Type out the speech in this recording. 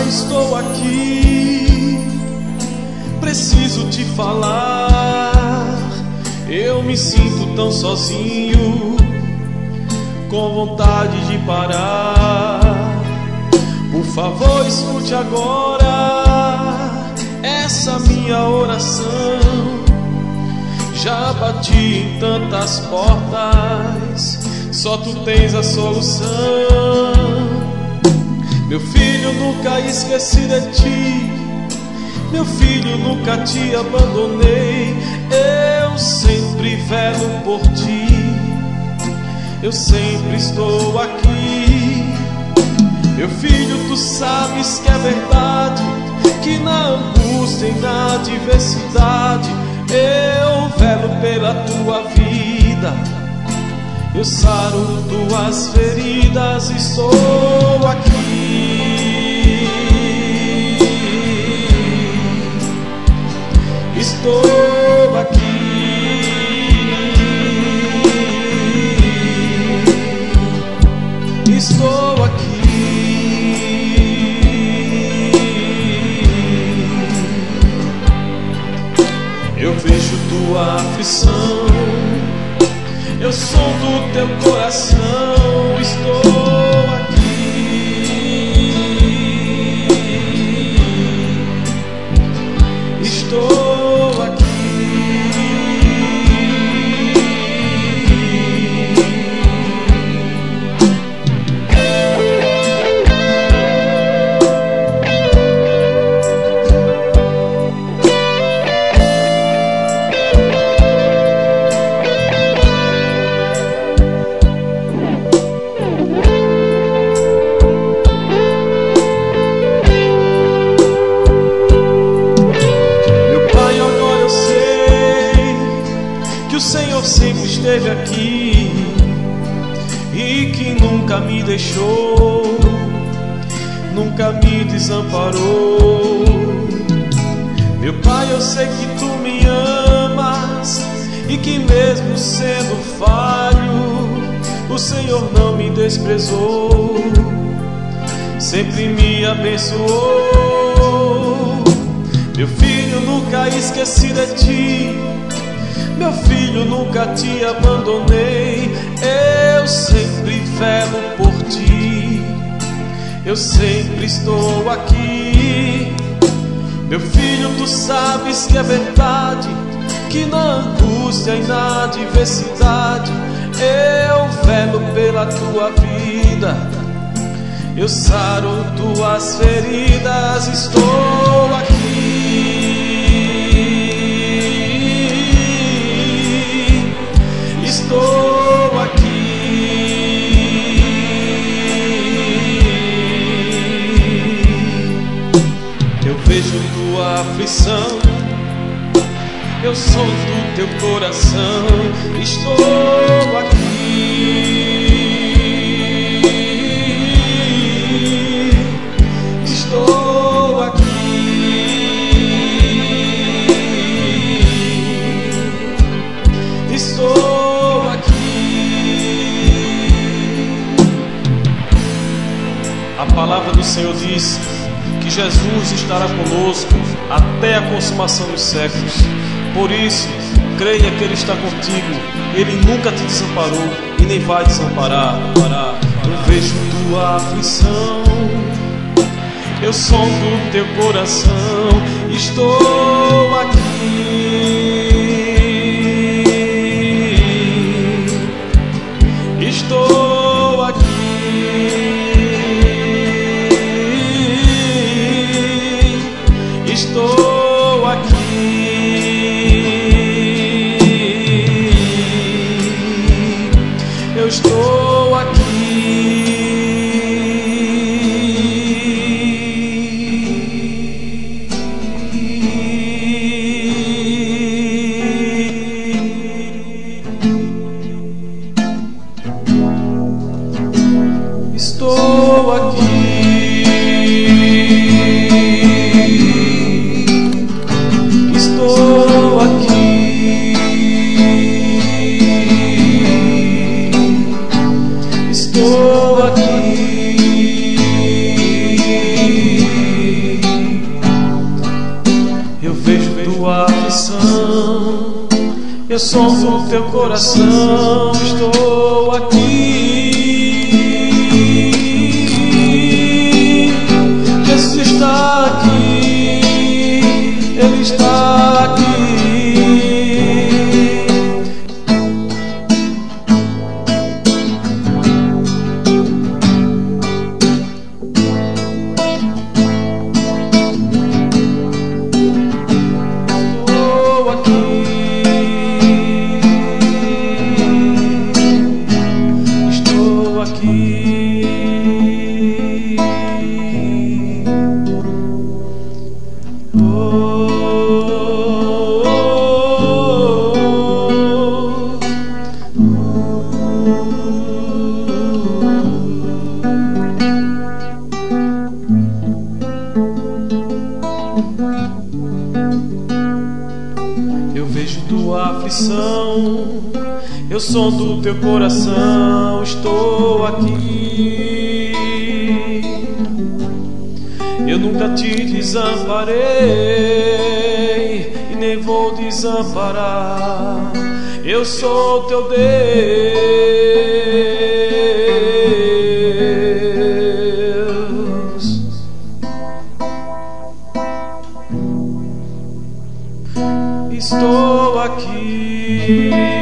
estou aqui, preciso te falar. Eu me sinto tão sozinho, com vontade de parar. Por favor, escute agora essa minha oração. Já bati em tantas portas, só tu tens a solução. Meu filho, nunca esqueci de ti. Meu filho, nunca te abandonei. Eu sempre velo por ti. Eu sempre estou aqui. Meu filho, tu sabes que é verdade, que na angústia e na adversidade eu velo pela tua vida. Eu saro tuas feridas, estou aqui. Estou aqui. Estou aqui. Eu vejo tua aflição, eu sou do teu coração. Estou aqui. Estou aqui. O Senhor sempre esteve aqui e que nunca me deixou, nunca me desamparou. Meu Pai, eu sei que tu me amas e que mesmo sendo falho, o Senhor não me desprezou, sempre me abençoou. Meu filho, nunca esqueci de ti. Meu filho, nunca te abandonei. Eu sempre velo por ti. Eu sempre estou aqui. Meu filho, tu sabes que é verdade, que na angústia e na adversidade eu velo pela tua vida. Eu saro tuas feridas, estou aqui. Estou aqui. Eu vejo tua aflição, eu sou do teu coração. Estou aqui. Estou aqui. Estou aqui. A palavra do Senhor diz que Jesus estará conosco até a consumação dos séculos. Por isso, creia que Ele está contigo. Ele nunca te desamparou e nem vai desamparar. Eu vejo tua aflição, eu som do teu coração. Estou aqui. Estou aqui. Estou aqui. Eu estou aqui. Eu sou do teu coração, estou aqui. Jesus está aqui, Ele está aqui. Eu vejo tua aflição, eu sou do teu coração, estou aqui. Eu nunca te desamparei e nem vou desamparar. Eu sou teu Deus. Estou aqui.